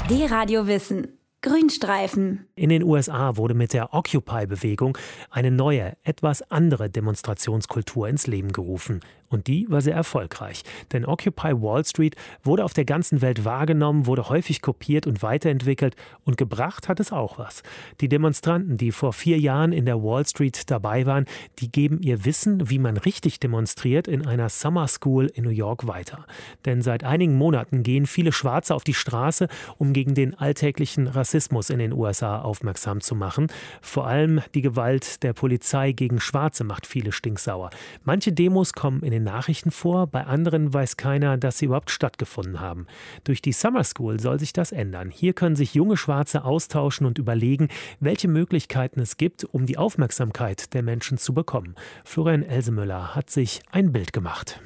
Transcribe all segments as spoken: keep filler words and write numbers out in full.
D-Radio Wissen. Grünstreifen. In den U S A wurde mit der Occupy-Bewegung eine neue, etwas andere Demonstrationskultur ins Leben gerufen. Und die war sehr erfolgreich. Denn Occupy Wall Street wurde auf der ganzen Welt wahrgenommen, wurde häufig kopiert und weiterentwickelt. Und gebracht hat es auch was. Die Demonstranten, die vor vier Jahren in der Wall Street dabei waren, die geben ihr Wissen, wie man richtig demonstriert, in einer Summer School in New York weiter. Denn seit einigen Monaten gehen viele Schwarze auf die Straße, um gegen den alltäglichen Rassismus in den U S A aufmerksam zu machen. Vor allem die Gewalt der Polizei gegen Schwarze macht viele stinksauer. Manche Demos kommen in den Nachrichten vor, bei anderen weiß keiner, dass sie überhaupt stattgefunden haben. Durch die Summer School soll sich das ändern. Hier können sich junge Schwarze austauschen und überlegen, welche Möglichkeiten es gibt, um die Aufmerksamkeit der Menschen zu bekommen. Florian Elsemüller hat sich ein Bild gemacht.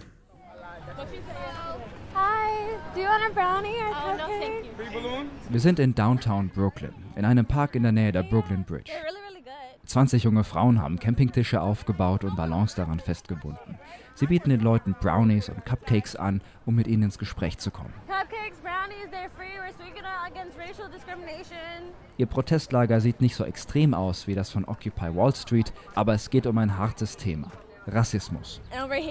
Wir sind in Downtown Brooklyn, in einem Park in der Nähe der Brooklyn Bridge. zwanzig junge Frauen haben Campingtische aufgebaut und Ballons daran festgebunden. Sie bieten den Leuten Brownies und Cupcakes an, um mit ihnen ins Gespräch zu kommen. Ihr Protestlager sieht nicht so extrem aus wie das von Occupy Wall Street, aber es geht um ein hartes Thema: Rassismus.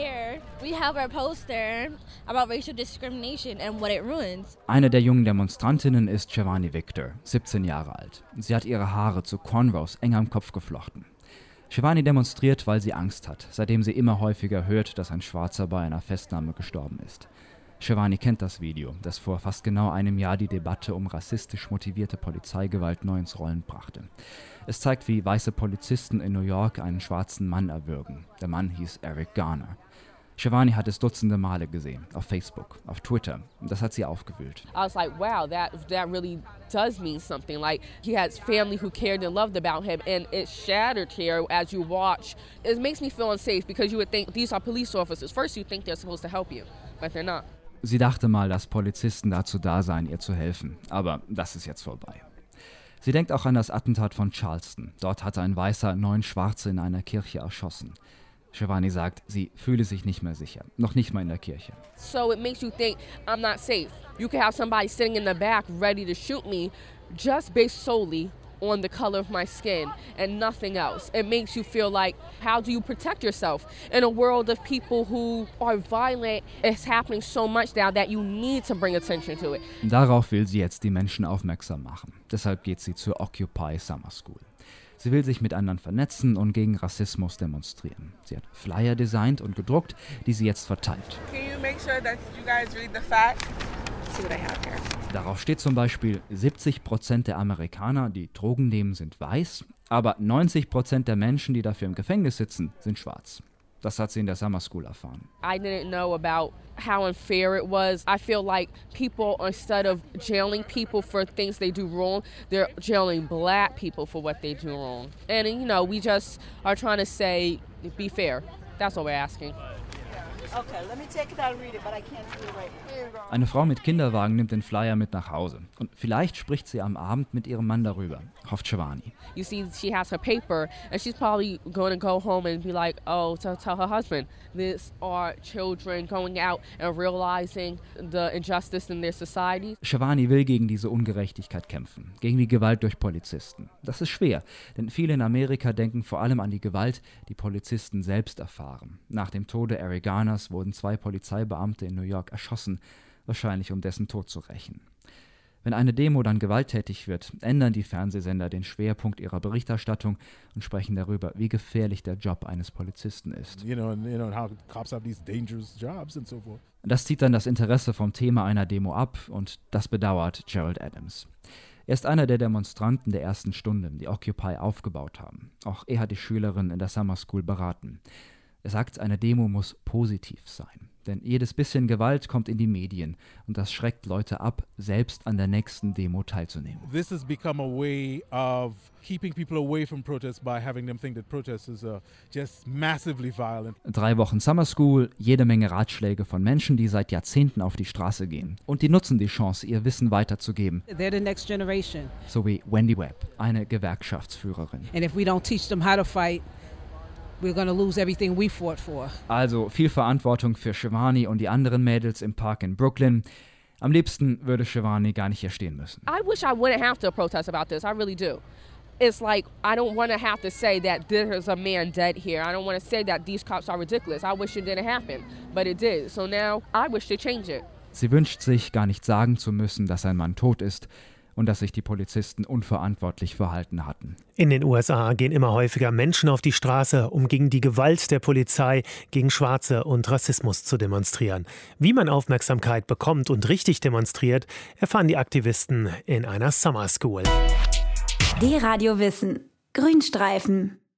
Eine der jungen Demonstrantinnen ist Shivani Victor, siebzehn Jahre alt. Sie hat ihre Haare zu Cornrows eng am Kopf geflochten. Shivani demonstriert, weil sie Angst hat, seitdem sie immer häufiger hört, dass ein Schwarzer bei einer Festnahme gestorben ist. Shivani kennt das Video, das vor fast genau einem Jahr die Debatte um rassistisch motivierte Polizeigewalt neu ins Rollen brachte. Es zeigt, wie weiße Polizisten in New York einen schwarzen Mann erwürgen. Der Mann hieß Eric Garner. Shivani hat es dutzende Male gesehen, auf Facebook, auf Twitter. Und das hat sie aufgewühlt. I was like, wow, that that really does mean something. Like, he has family who cared and loved about him, and it shattered here as you watch. It makes me feel unsafe because you would think these are police officers. First you think they're supposed to help you, but they're not. Sie dachte mal, dass Polizisten dazu da seien, ihr zu helfen. Aber das ist jetzt vorbei. Sie denkt auch an das Attentat von Charleston. Dort hatte ein Weißer neun Schwarze in einer Kirche erschossen. Shivani sagt, sie fühle sich nicht mehr sicher, noch nicht mal in der Kirche. So it makes you think I'm not safe. You can have somebody sitting in the back ready to shoot me just based solely on the color of my skin and nothing else. It makes you feel like, how do you protect yourself in a world of people who are violent? It's happening so much now that you need to bring attention to it. Darauf will sie jetzt die Menschen aufmerksam machen. Deshalb geht sie zur Occupy Summer School. Sie will sich mit anderen vernetzen und gegen Rassismus demonstrieren. Sie hat Flyer designt und gedruckt, die sie jetzt verteilt. Can you make sure that you guys read the facts? See what I have here. Darauf steht zum Beispiel, siebzig Prozent der Amerikaner, die Drogen nehmen, sind weiß, aber neunzig Prozent der Menschen, die dafür im Gefängnis sitzen, sind schwarz. Das hat sie in der Summer School erfahren. I didn't know about how unfair it was. I feel like people, instead of jailing people for things they do wrong, they're jailing black people for what they do wrong. And, you know, we just are trying to say, be fair. That's what we're asking. Okay, let me take it out and read it, but I can't do it right here. Eine Frau mit Kinderwagen nimmt den Flyer mit nach Hause. Und vielleicht spricht sie am Abend mit ihrem Mann darüber, hofft Shivani. You see, she has her paper, and she's probably going to go home and be like, oh, to tell her husband, these are children going out and realizing the injustice in their society. Shivani will gegen diese Ungerechtigkeit kämpfen, gegen die Gewalt durch Polizisten. Das ist schwer, denn viele in Amerika denken vor allem an die Gewalt, die Polizisten selbst erfahren. Nach dem Tode Eric Garners wurden zwei Polizeibeamte in New York erschossen, wahrscheinlich um dessen Tod zu rächen. Wenn eine Demo dann gewalttätig wird, ändern die Fernsehsender den Schwerpunkt ihrer Berichterstattung und sprechen darüber, wie gefährlich der Job eines Polizisten ist. Das zieht dann das Interesse vom Thema einer Demo ab und das bedauert Gerald Adams. Er ist einer der Demonstranten der ersten Stunde, die Occupy aufgebaut haben. Auch er hat die Schülerin in der Summer School beraten. Er sagt, eine Demo muss positiv sein. Denn jedes bisschen Gewalt kommt in die Medien und das schreckt Leute ab, selbst an der nächsten Demo teilzunehmen. This has become a way of keeping people away from protests by having them think that protests is uh, just massively violent. Drei Wochen Summer School, jede Menge Ratschläge von Menschen, die seit Jahrzehnten auf die Straße gehen. Und die nutzen die Chance, ihr Wissen weiterzugeben. They're the next generation. So wie Wendy Webb, eine Gewerkschaftsführerin. And if we don't teach them how to fight, we're gonna lose everything we fought for. Also viel Verantwortung für Shivani und die anderen Mädels im Park in Brooklyn. Am liebsten würde Shivani gar nicht hier stehen müssen. I wish I wouldn't have to protest about this. I really do. It's like, I don't want to have to say that there's a man dead here. I don't want to say that these cops are ridiculous. I wish it didn't happen, but it did. So now I wish to change it. Sie wünscht sich, gar nicht sagen zu müssen, dass ein Mann tot ist und dass sich die Polizisten unverantwortlich verhalten hatten. In den U S A gehen immer häufiger Menschen auf die Straße, um gegen die Gewalt der Polizei, gegen Schwarze und Rassismus zu demonstrieren. Wie man Aufmerksamkeit bekommt und richtig demonstriert, erfahren die Aktivisten in einer Summer School. D-Radio Wissen. Grünstreifen.